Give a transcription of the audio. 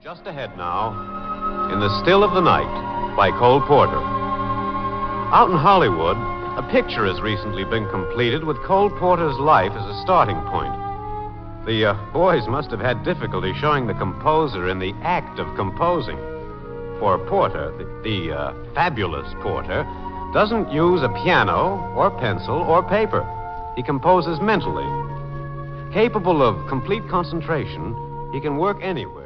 Just ahead now, In the Still of the Night by Cole Porter. Out in Hollywood, a picture has recently been completed with Cole Porter's life as a starting point. The boys must have had difficulty showing the composer in the act of composing. For Porter, the fabulous Porter, doesn't use a piano or pencil or paper. He composes mentally. Capable of complete concentration, he can work anywhere.